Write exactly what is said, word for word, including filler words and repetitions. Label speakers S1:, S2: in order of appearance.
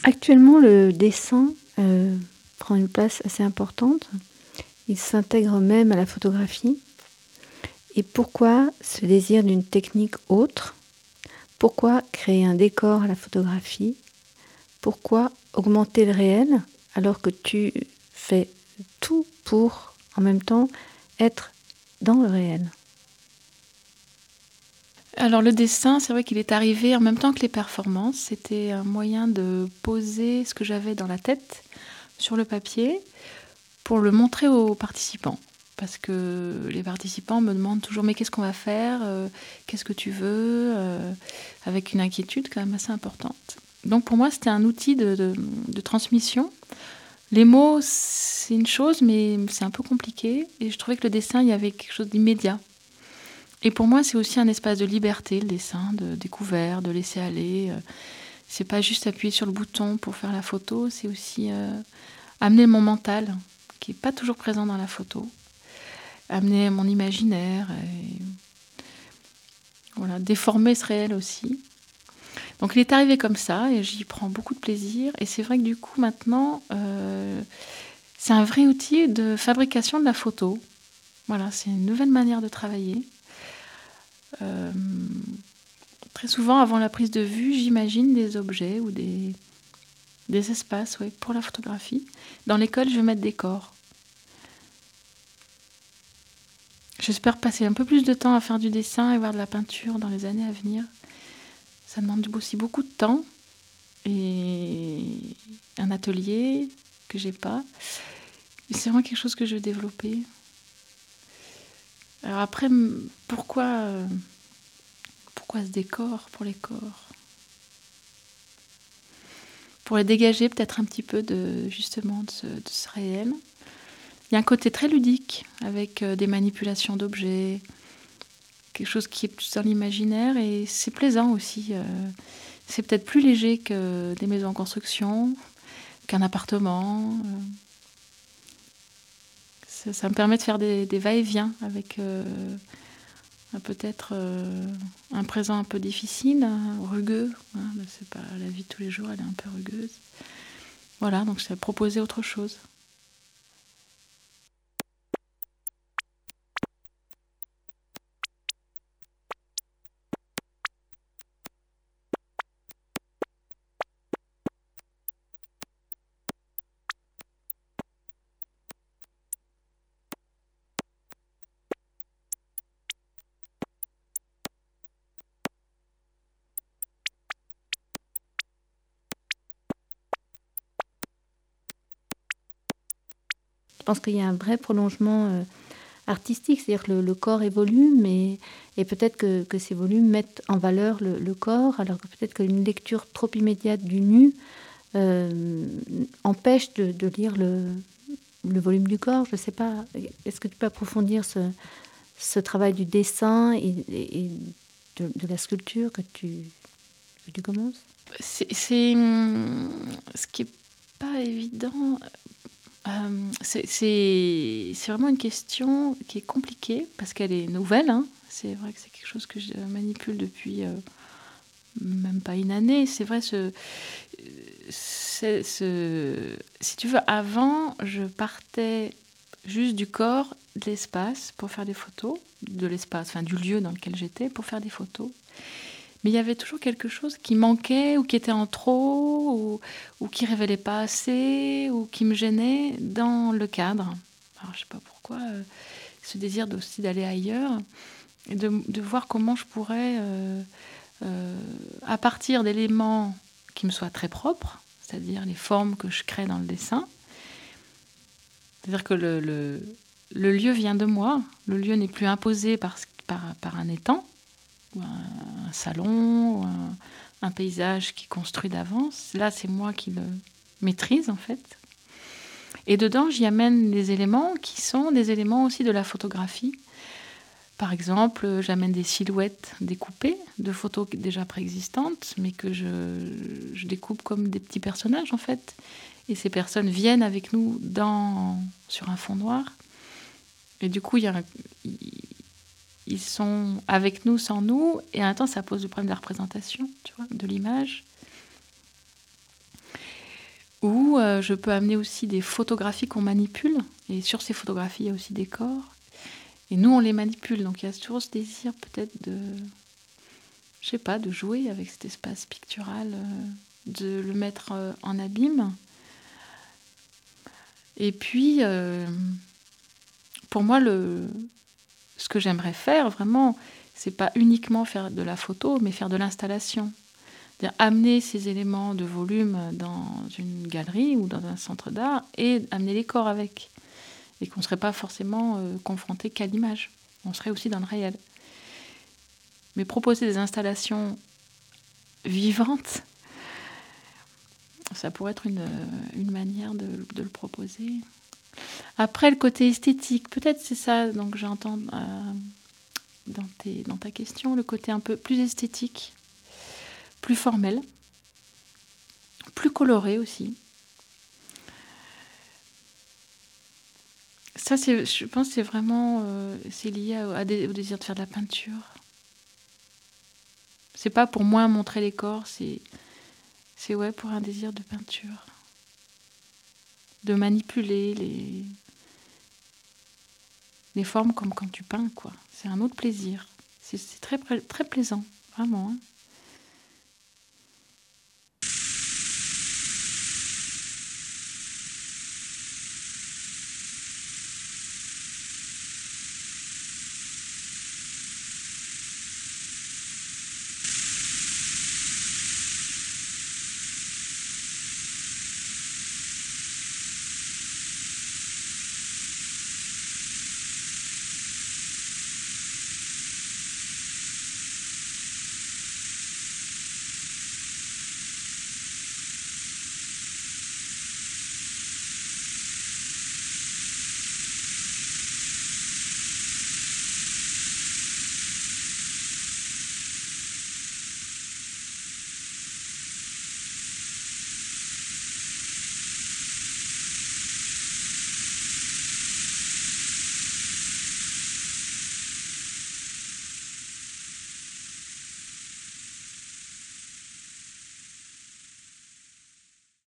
S1: Actuellement, le dessin euh, prend une place assez importante. Il s'intègre même à la photographie. Et pourquoi ce désir d'une technique autre? Pourquoi créer un décor à la photographie? Pourquoi augmenter le réel alors que tu fais tout pour, en même temps, être dans le réel?
S2: Alors le dessin, c'est vrai qu'il est arrivé en même temps que les performances. C'était un moyen de poser ce que j'avais dans la tête sur le papier pour le montrer aux participants. Parce que les participants me demandent toujours « mais qu'est-ce qu'on va faire euh, Qu'est-ce que tu veux euh, ?» avec une inquiétude quand même assez importante. Donc pour moi, c'était un outil de, de, de transmission. Les mots, c'est une chose, mais c'est un peu compliqué. Et je trouvais que le dessin, il y avait quelque chose d'immédiat. Et pour moi, c'est aussi un espace de liberté, le dessin, de découvert, de laisser aller. C'est pas juste appuyer sur le bouton pour faire la photo, c'est aussi euh, amener mon mental, qui n'est pas toujours présent dans la photo, amener mon imaginaire, et voilà, déformer ce réel aussi. Donc il est arrivé comme ça, et j'y prends beaucoup de plaisir. Et c'est vrai que du coup, maintenant, euh, c'est un vrai outil de fabrication de la photo. Voilà, c'est une nouvelle manière de travailler. Euh, très souvent, avant la prise de vue, j'imagine des objets ou des, des espaces ouais, pour la photographie, dans lesquels je vais mettre des corps. J'espère passer un peu plus de temps à faire du dessin et voir de la peinture dans les années à venir. Ça demande aussi beaucoup de temps et un atelier que j'ai pas. C'est vraiment quelque chose que je veux développer. Alors après, pourquoi... Euh, Pourquoi ce décor pour les corps? Pour les dégager peut-être un petit peu de, justement de ce, de ce réel. Il y a un côté très ludique avec euh, des manipulations d'objets, quelque chose qui est plus dans l'imaginaire et c'est plaisant aussi. Euh, c'est peut-être plus léger que des maisons en construction, qu'un appartement. Euh, ça, ça me permet de faire des, des va-et-vient avec... Euh, peut-être euh, un présent un peu difficile, hein, rugueux. Hein, c'est pas, la vie de tous les jours, elle est un peu rugueuse. Voilà, donc j'ai proposé autre chose.
S1: Je pense qu'il y a un vrai prolongement euh, artistique, c'est-à-dire que le, le corps évolue, mais et peut-être que, que ces volumes mettent en valeur le, le corps, alors que peut-être qu'une lecture trop immédiate du nu euh, empêche de, de lire le, le volume du corps. Je ne sais pas. Est-ce que tu peux approfondir ce, ce travail du dessin et, et, et de, de la sculpture que tu, que tu commences?
S2: C'est, c'est ce qui n'est pas évident. Euh, c'est, c'est, c'est vraiment une question qui est compliquée parce qu'elle est nouvelle. Hein. C'est vrai que c'est quelque chose que je manipule depuis euh, même pas une année. C'est vrai, ce, c'est, ce, si tu veux, avant, je partais juste du corps, de l'espace pour faire des photos, de l'espace, enfin du lieu dans lequel j'étais pour faire des photos. Mais il y avait toujours quelque chose qui manquait ou qui était en trop ou, ou qui ne révélait pas assez ou qui me gênait dans le cadre. Alors, je ne sais pas pourquoi, euh, ce désir aussi d'aller ailleurs et de, de voir comment je pourrais, euh, euh, à partir d'éléments qui me soient très propres, c'est-à-dire les formes que je crée dans le dessin, c'est-à-dire que le, le, le lieu vient de moi, le lieu n'est plus imposé par, par, par un étang, ou un, un salon, ou un, un paysage qui est construit d'avance. Là, c'est moi qui le maîtrise, en fait. Et dedans, j'y amène des éléments qui sont des éléments aussi de la photographie. Par exemple, j'amène des silhouettes découpées de photos déjà préexistantes, mais que je, je découpe comme des petits personnages, en fait. Et ces personnes viennent avec nous dans, sur un fond noir. Et du coup, il y a un, ils sont avec nous, sans nous, et en même temps, ça pose le problème de la représentation, tu vois, de l'image. Ou euh, je peux amener aussi des photographies qu'on manipule. Et sur ces photographies, il y a aussi des corps. Et nous, on les manipule. Donc il y a toujours ce désir peut-être de, je sais pas, de jouer avec cet espace pictural, euh, de le mettre euh, en abîme. Et puis, euh, pour moi, le, ce que j'aimerais faire vraiment, c'est pas uniquement faire de la photo, mais faire de l'installation. C'est-à-dire amener ces éléments de volume dans une galerie ou dans un centre d'art et amener les corps avec. Et qu'on ne serait pas forcément euh, confronté qu'à l'image. On serait aussi dans le réel. Mais proposer des installations vivantes, ça pourrait être une, une manière de, de le proposer. Après, le côté esthétique, peut-être c'est ça, donc j'entends euh, dans, tes, dans ta question, le côté un peu plus esthétique, plus formel, plus coloré aussi. Ça, c'est, je pense que c'est vraiment euh, c'est lié à, à des, au désir de faire de la peinture. C'est pas pour moins montrer les corps, c'est, c'est ouais, pour un désir de peinture. De manipuler les, les formes comme quand tu peins, quoi. C'est un autre plaisir. C'est, c'est très, très plaisant, vraiment. Hein.